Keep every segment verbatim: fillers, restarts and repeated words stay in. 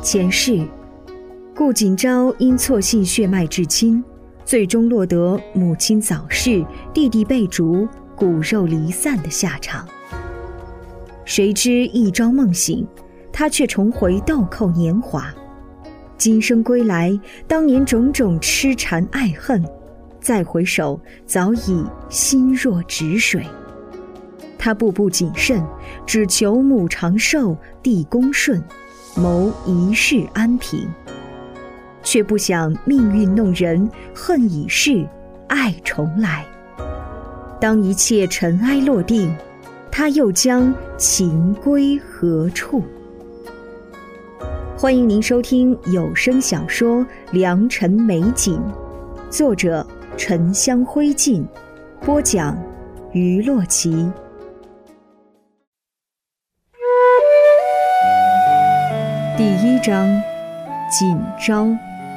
前世，顾景昭因错信血脉至亲，最终落得母亲早逝、弟弟被逐、骨肉离散的下场。谁知一朝梦醒，他却重回豆蔻年华。今生归来，当年种种痴缠爱恨，再回首，早已心若止水。他步步谨慎，只求母长寿，弟恭顺，谋一世安平。却不想命运弄人，恨已逝，爱重来。当一切尘埃落定，他又将情归何处？欢迎您收听有声小说《良辰美景》，作者沉香灰烬，播讲于洛奇。第一章，锦昭。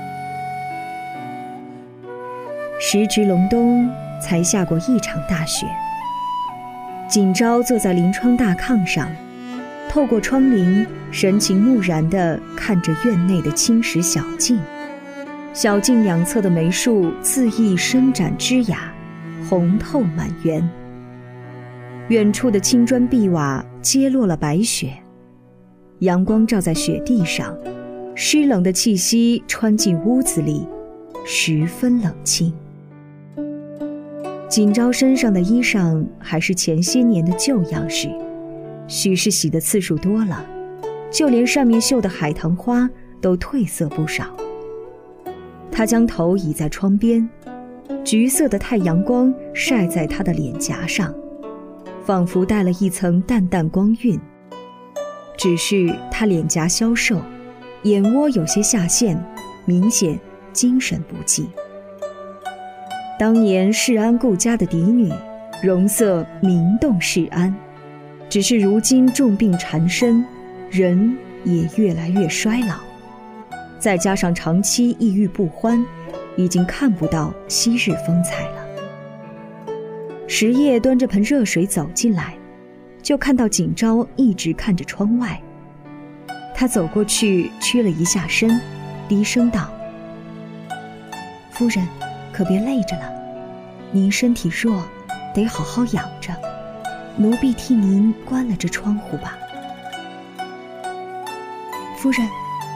时值隆冬，才下过一场大雪。锦昭坐在临窗大炕上，透过窗棂，神情木然地看着院内的青石小径。小径两侧的梅树恣意伸展枝桠，红透满园。远处的青砖碧瓦揭落了白雪，阳光照在雪地上，湿冷的气息穿进屋子里，十分冷清。锦昭身上的衣裳还是前些年的旧样式，许是洗的次数多了，就连上面绣的海棠花都褪色不少。他将头倚在窗边，橘色的太阳光晒在他的脸颊上，仿佛带了一层淡淡光晕。只是他脸颊消瘦，眼窝有些下陷，明显精神不济。当年世安顾家的嫡女，容色名动世安，只是如今重病缠身，人也越来越衰老，再加上长期抑郁不欢，已经看不到昔日风采了。石业端着盆热水走进来，就看到锦昭一直看着窗外。他走过去屈了一下身，低声道：夫人可别累着了，您身体弱，得好好养着，奴婢替您关了这窗户吧。夫人。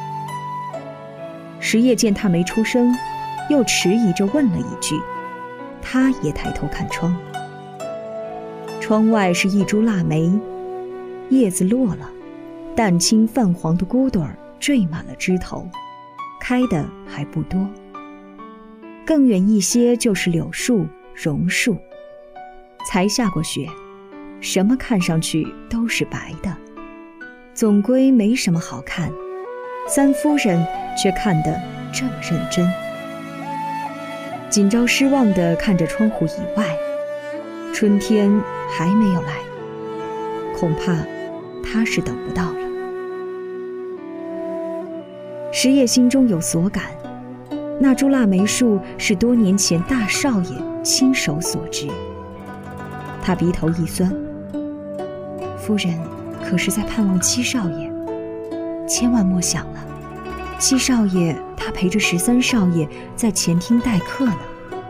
石业见他没出声，又迟疑着问了一句，他也抬头看窗。窗外是一株腊梅，叶子落了，淡青泛黄的骨朵儿缀满了枝头，开的还不多。更远一些就是柳树、榕树，才下过雪，什么看上去都是白的，总归没什么好看。三夫人却看得这么认真。锦昭失望地看着窗户以外，春天还没有来，恐怕他是等不到了。石业心中有所感，那株腊梅树是多年前大少爷亲手所植。他鼻头一酸，夫人可是在盼望七少爷，千万莫想了，七少爷他陪着十三少爷在前厅待客呢。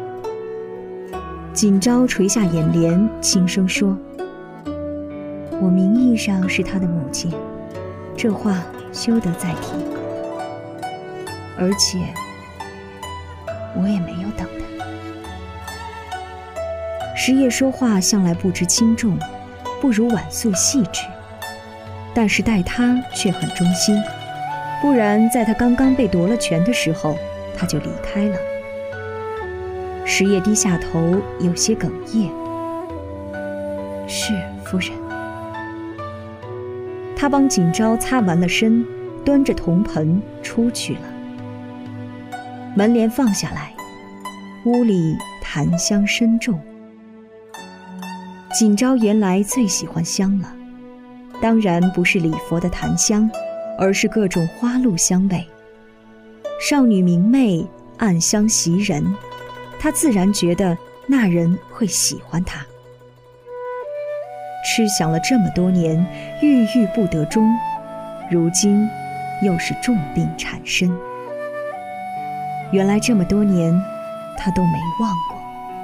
锦昭垂下眼帘，轻声说：我名义上是他的母亲，这话休得再提，而且我也没有等他。石业说话向来不知轻重，不如婉素细致，但是待他却很忠心，不然在他刚刚被夺了权的时候，他就离开了。石业低下头，有些哽咽。是夫人。他帮锦昭擦完了身，端着铜盆出去了。门帘放下来，屋里檀香深重。锦昭原来最喜欢香了，当然不是礼佛的檀香，而是各种花露香味。少女明媚，暗香袭人，她自然觉得那人会喜欢她。痴想了这么多年，郁郁不得终，如今又是重病缠身。原来这么多年他都没忘过。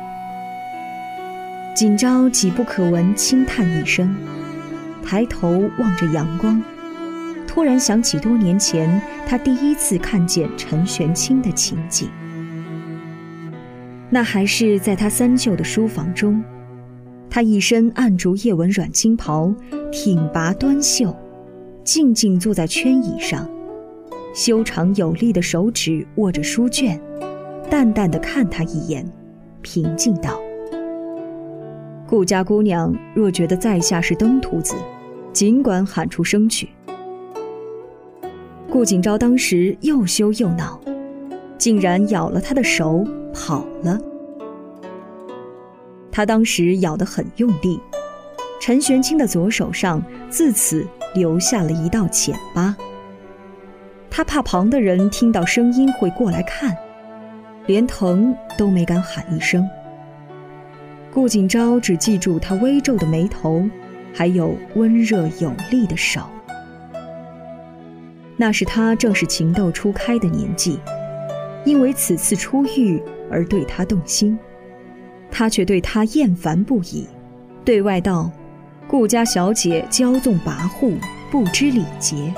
景昭急不可闻轻叹一声，抬头望着阳光，突然想起多年前他第一次看见陈玄清的情景。那还是在他三舅的书房中，他一身暗竹叶纹软金袍，挺拔端秀，静静坐在圈椅上，修长有力的手指握着书卷，淡淡地看他一眼，平静道：顾家姑娘若觉得在下是登徒子，尽管喊出声去。顾景昭当时又羞又恼，竟然咬了他的手跑了。他当时咬得很用力，陈玄清的左手上自此留下了一道浅疤。他怕旁的人听到声音会过来看，连疼都没敢喊一声。顾景昭只记住他微皱的眉头，还有温热有力的手。那是他正是情窦初开的年纪，因为此次出狱而对他动心，他却对他厌烦不已，对外道：顾家小姐骄纵跋扈，不知礼节。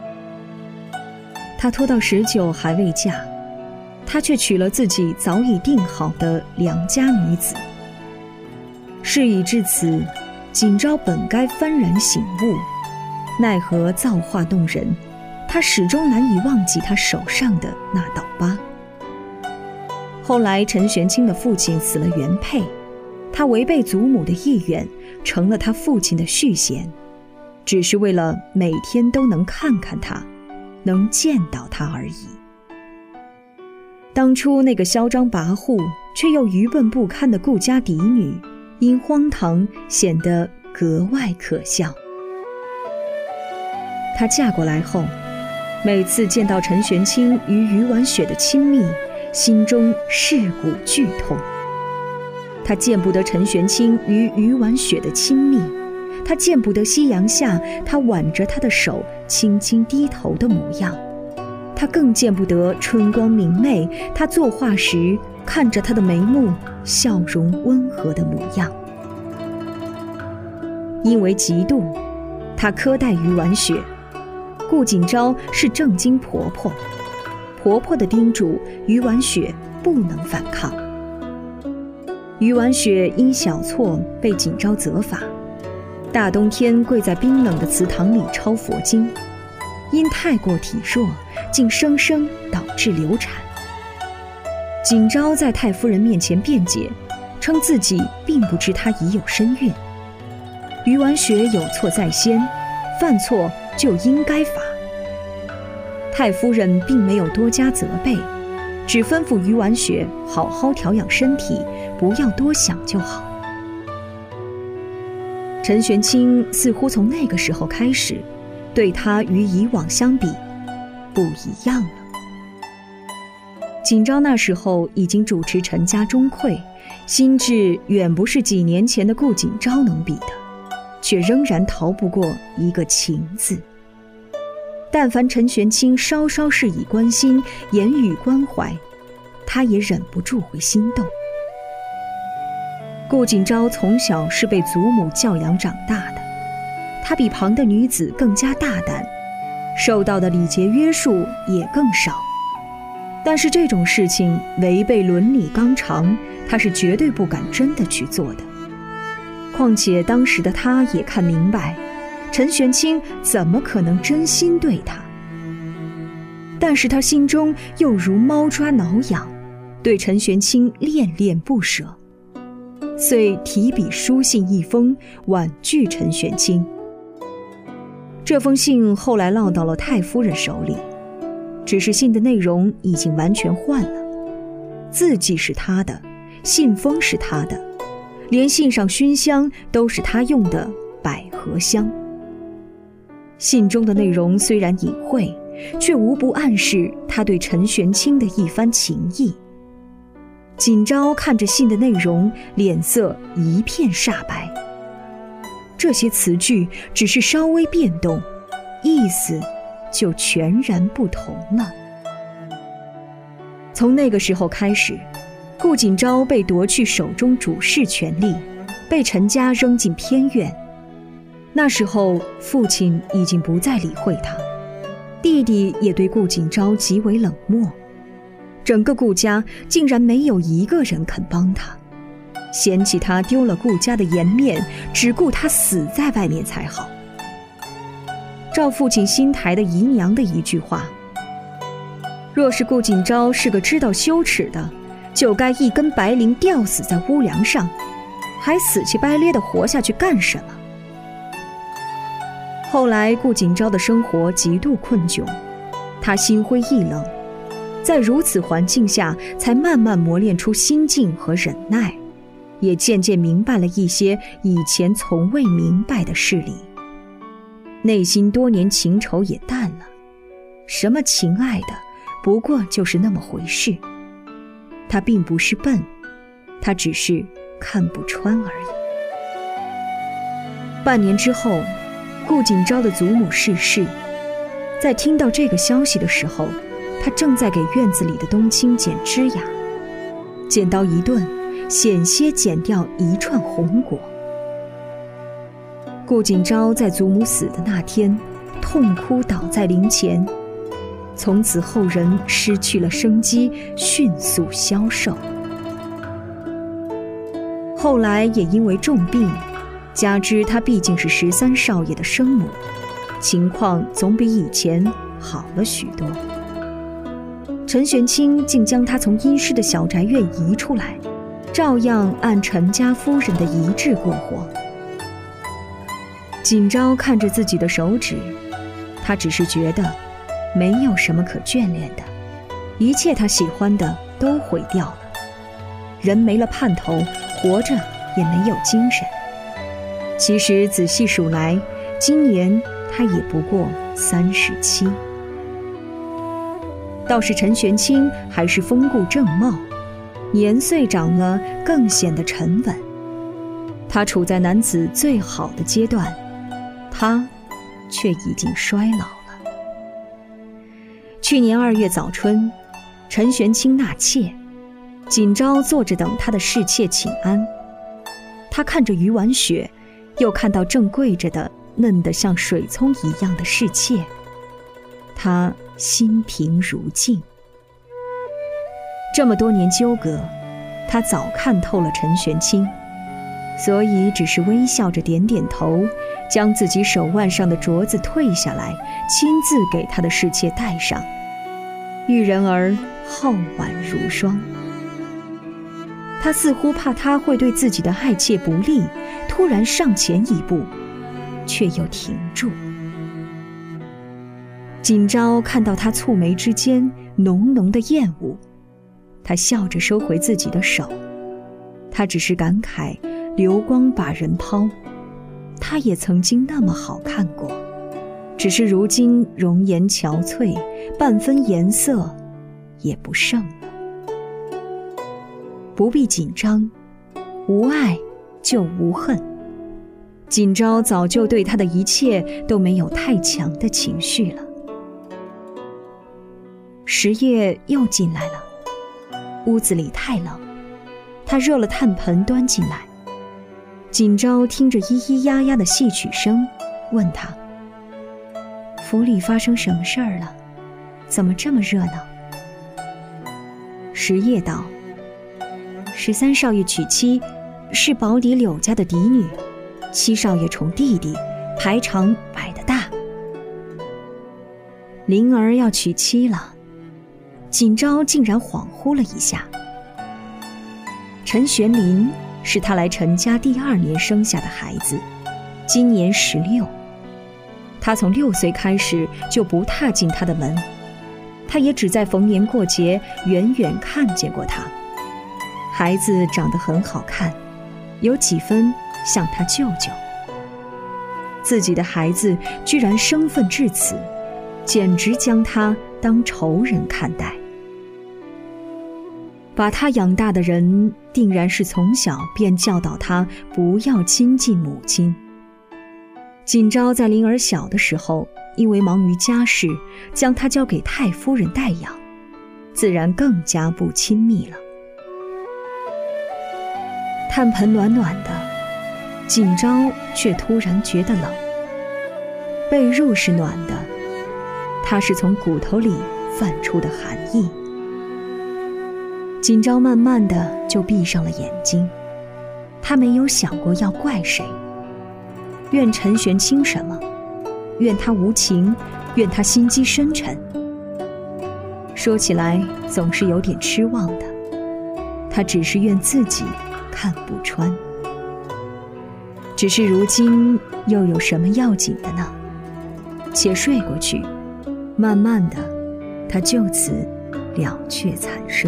他拖到十九还未嫁，他却娶了自己早已定好的良家女子。事已至此，景昭本该幡然醒悟，奈何造化弄人，他始终难以忘记他手上的那道疤。后来陈玄清的父亲死了原配，他违背祖母的意愿，成了他父亲的续弦，只是为了每天都能看看他，能见到他而已。当初那个嚣张跋扈却又愚笨不堪的顾家嫡女，因荒唐显得格外可笑。她嫁过来后，每次见到陈玄清与余婉雪的亲密，心中噬骨剧痛。她见不得陈玄清与余婉雪的亲密，她见不得夕阳下他挽着她的手轻轻低头的模样，她更见不得春光明媚，她作画时看着她的眉目笑容温和的模样。因为嫉妒，她苛待余婉雪。顾景昭是正经婆婆，婆婆的叮嘱，余婉雪不能反抗。余婉雪因小错被景昭责罚，大冬天跪在冰冷的祠堂里抄佛经，因太过体弱，竟生生导致流产。景昭在太夫人面前辩解，称自己并不知她已有身孕。余婉雪有错在先，犯错就应该罚。太夫人并没有多加责备，只吩咐余婉雪好好调养身体，不要多想就好。陈玄清似乎从那个时候开始，对她与以往相比不一样了。景昭那时候已经主持陈家中馈，心智远不是几年前的顾景昭能比的，却仍然逃不过一个情字。但凡陈玄清稍稍是以关心，言语关怀，他也忍不住会心动。顾景昭从小是被祖母教养长大的，他比旁的女子更加大胆，受到的礼节约束也更少。但是这种事情违背伦理纲常，他是绝对不敢真的去做的。况且当时的他也看明白，陈玄清怎么可能真心对他？但是他心中又如猫抓挠痒，对陈玄清恋恋不舍，遂提笔书信一封，婉拒陈玄清。这封信后来落到了太夫人手里，只是信的内容已经完全换了，字迹是他的，信封是他的，连信上熏香都是他用的百合香。信中的内容虽然隐晦，却无不暗示他对陈玄清的一番情意。景昭看着信的内容，脸色一片煞白。这些词句只是稍微变动，意思就全然不同了。从那个时候开始，顾锦昭被夺去手中主事权力，被陈家扔进偏院。那时候父亲已经不再理会他，弟弟也对顾锦昭极为冷漠，整个顾家竟然没有一个人肯帮他，嫌弃他丢了顾家的颜面，只顾他死在外面才好。照父亲新抬的姨娘的一句话，若是顾锦昭是个知道羞耻的，就该一根白绫吊死在屋梁上，还死乞白咧地活下去干什么？后来顾锦昭的生活极度困窘，他心灰意冷，在如此环境下才慢慢磨练出心境和忍耐，也渐渐明白了一些以前从未明白的事理。内心多年情仇也淡了，什么情爱的，不过就是那么回事。他并不是笨，他只是看不穿而已。半年之后，顾锦昭的祖母逝世。在听到这个消息的时候，他正在给院子里的冬青剪枝芽，剪刀一顿，险些剪掉一串红果。顾锦昭在祖母死的那天痛哭倒在灵前，从此后人失去了生机，迅速消瘦。后来也因为重病，加之他毕竟是十三少爷的生母，情况总比以前好了许多。陈玄清竟将他从阴湿的小宅院移出来，照样按陈家夫人的遗志过活。锦昭看着自己的手指，他只是觉得没有什么可眷恋的，一切他喜欢的都毁掉了。人没了盼头，活着也没有精神。其实仔细数来，今年他也不过三十七。倒是陈玄清还是风顾正茂，年岁长了更显得沉稳。他处在男子最好的阶段，他却已经衰老了。去年二月早春，陈玄清纳妾，锦昭坐着等他的侍妾请安。他看着余婉雪，又看到正跪着的嫩得像水葱一样的侍妾，他心平如镜。这么多年纠葛，他早看透了陈玄清，所以只是微笑着点点头，将自己手腕上的镯子退下来，亲自给他的侍妾戴上。玉人儿皓婉如霜。他似乎怕他会对自己的爱妾不利，突然上前一步，却又停住。锦昭看到他蹙眉之间浓浓的厌恶，他笑着收回自己的手。他只是感慨流光把人抛，他也曾经那么好看过，只是如今容颜憔悴，半分颜色也不剩了。不必紧张，无爱就无恨。锦昭早就对他的一切都没有太强的情绪了。十月又进来了，屋子里太冷，他热了炭盆端进来。锦昭听着咿咿呀呀的戏曲声，问他：府里发生什么事儿了？怎么这么热闹？十夜道：十三少爷娶妻，是保底柳家的嫡女，七少爷宠弟弟，排场摆得大。灵儿要娶妻了。锦昭竟然恍惚了一下。陈玄林是他来陈家第二年生下的孩子，今年十六。他从六岁开始就不踏进他的门，他也只在逢年过节远远看见过他。孩子长得很好看，有几分像他舅舅。自己的孩子居然生分至此，简直将他当仇人看待。把他养大的人定然是从小便教导他不要亲近母亲。锦昭在灵儿小的时候因为忙于家事，将他交给太夫人代养，自然更加不亲密了。炭盆暖暖的，锦昭却突然觉得冷。被褥是暖的，它是从骨头里泛出的寒意。锦昭慢慢的就闭上了眼睛，他没有想过要怪谁，怨陈玄清什么，怨他无情，怨他心机深沉。说起来总是有点痴妄的，他只是怨自己看不穿。只是如今又有什么要紧的呢？且睡过去，慢慢的，他就此了却残生。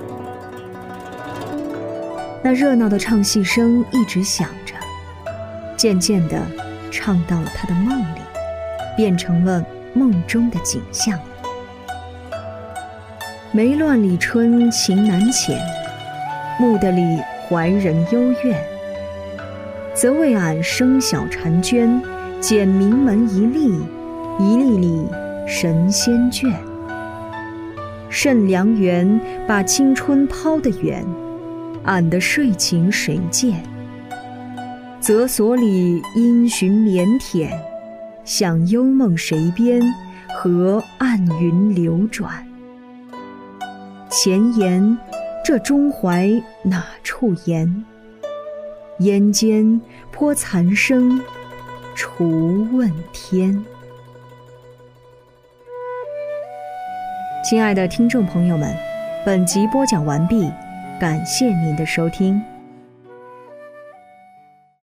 那热闹的唱戏声一直响着，渐渐地唱到了他的梦里，变成了梦中的景象。梅乱里春情难遣，木的里怀人幽怨。则为俺生小婵娟，捡名门一粒，一粒粒神仙眷。甚良缘，把青春抛得远，俺的睡情谁见？则所里因循腼腆，想幽梦谁编？和暗云流转。前言，这中怀哪处言？烟间颇残生，除问天。亲爱的听众朋友们，本集播讲完毕，感谢您的收听。